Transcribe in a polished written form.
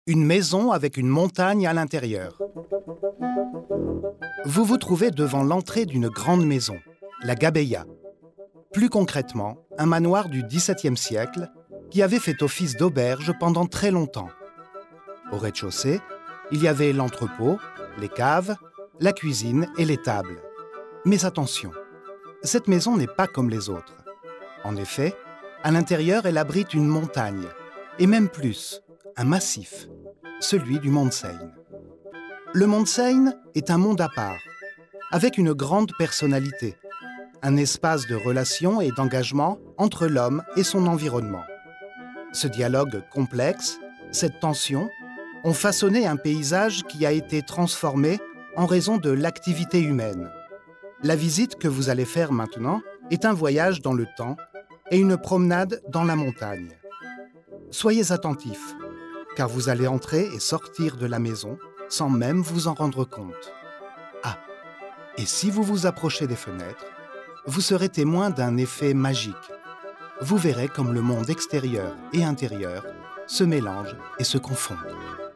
Une maison avec une montagne à l'intérieur. Vous vous trouvez devant l'entrée d'une grande maison, la Gabeia. Plus concrètement, un manoir du XVIIe siècle qui avait fait office d'auberge pendant très longtemps. Au rez-de-chaussée, il y avait l'entrepôt, les caves, la cuisine et les tables. Mais attention, cette maison n'est pas comme les autres. En effet, à l'intérieur, elle abrite une montagne, et même plus, un massif, celui du Mont Seine. Le Mont Seine est un monde à part, avec une grande personnalité, un espace de relation et d'engagement entre l'homme et son environnement. Ce dialogue complexe, cette tension, ont façonné un paysage qui a été transformé en raison de l'activité humaine. La visite que vous allez faire maintenant est un voyage dans le temps et une promenade dans la montagne. Soyez attentifs, car vous allez entrer et sortir de la maison sans même vous en rendre compte. Ah, et si vous vous approchez des fenêtres, vous serez témoin d'un effet magique. Vous verrez comme le monde extérieur et intérieur se mélangent et se confondent.